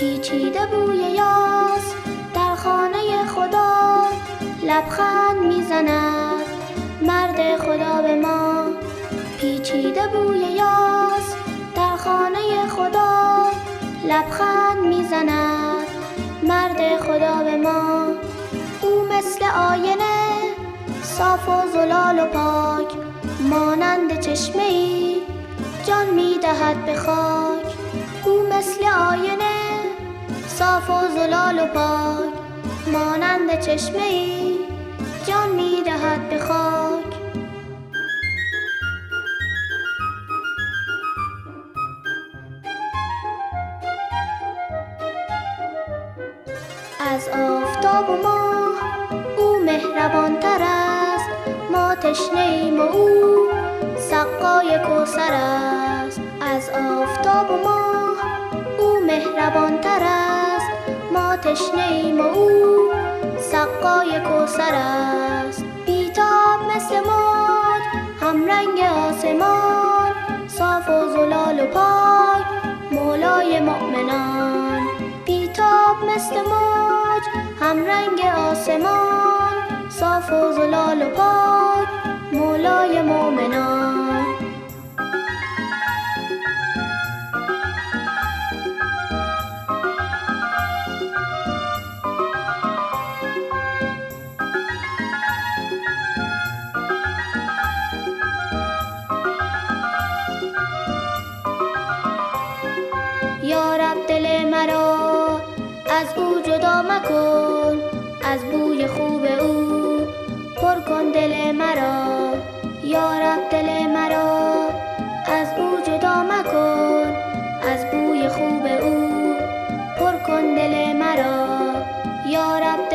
پیچیده بوی یاس در خانه خدا، لبخند میزند مرد خدا به ما. پیچیده بوی یاس در خانه خدا، لبخند میزند مرد خدا به ما. او مثل آینه صاف و زلال و پاک، مانند چشمه ای جان میدهد به خاک. او مثل آینه صاف و زلال و پاک، مانند چشمه ای جان میدهد به خاک. از آفتاب و ماه او مهربان تر است، ما تشنه ایم و او سقای کوثر است. از آفتاب و ماه او مهربان تر است، ما تشنه ایم و او سقای کوثر است. بیتاب مثل موج همرنگ آسمان، صاف و زلال و پاک مولای مؤمنان. بیتاب مثل موج همرنگ آسمان، صاف و زلال و پاک مولای مؤمنان. یا رب دل مرا از او جدا مکن، از بوی خوب او پر کن دل مرا. یا رب دل مرا از او جدا مکن، از بوی خوب او پر کن دل مرا. یا رب